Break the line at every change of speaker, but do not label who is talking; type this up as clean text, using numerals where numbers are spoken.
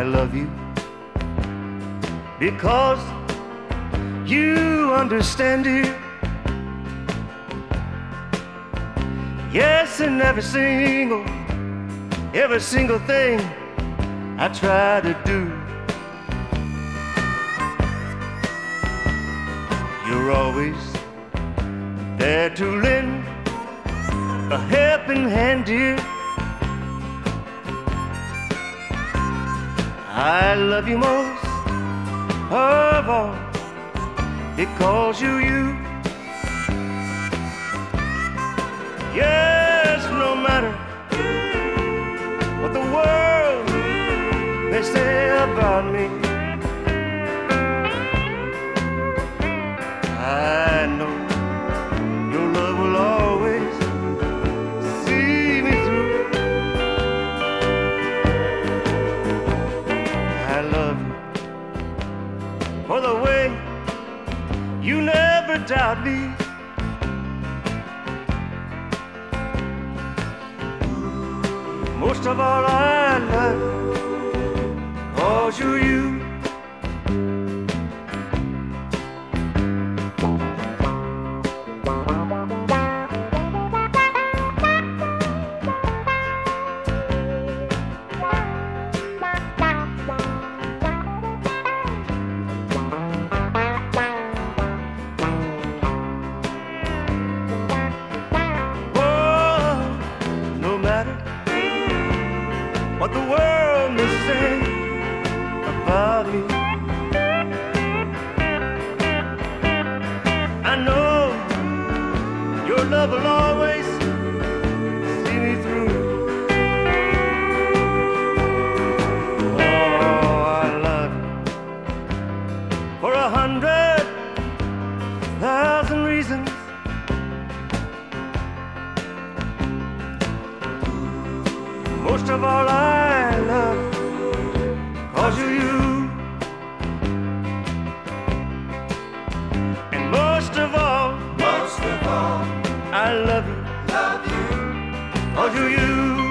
love you because you understand it. Yes, and every single thing I try to do, you're always there to lend a helping hand, dear. I love you most of all because you. Yes, no matter what the world may say about me, I know your love will always see me through. I love you for the way you never doubt me. Most of all, I love you, 'cause you're you. What the world may say about me, I know your love will always see me through. Oh, I love you for 100,000 reasons. Most of all, I love you 'cause you're you. And most of all, I love you 'cause you're you.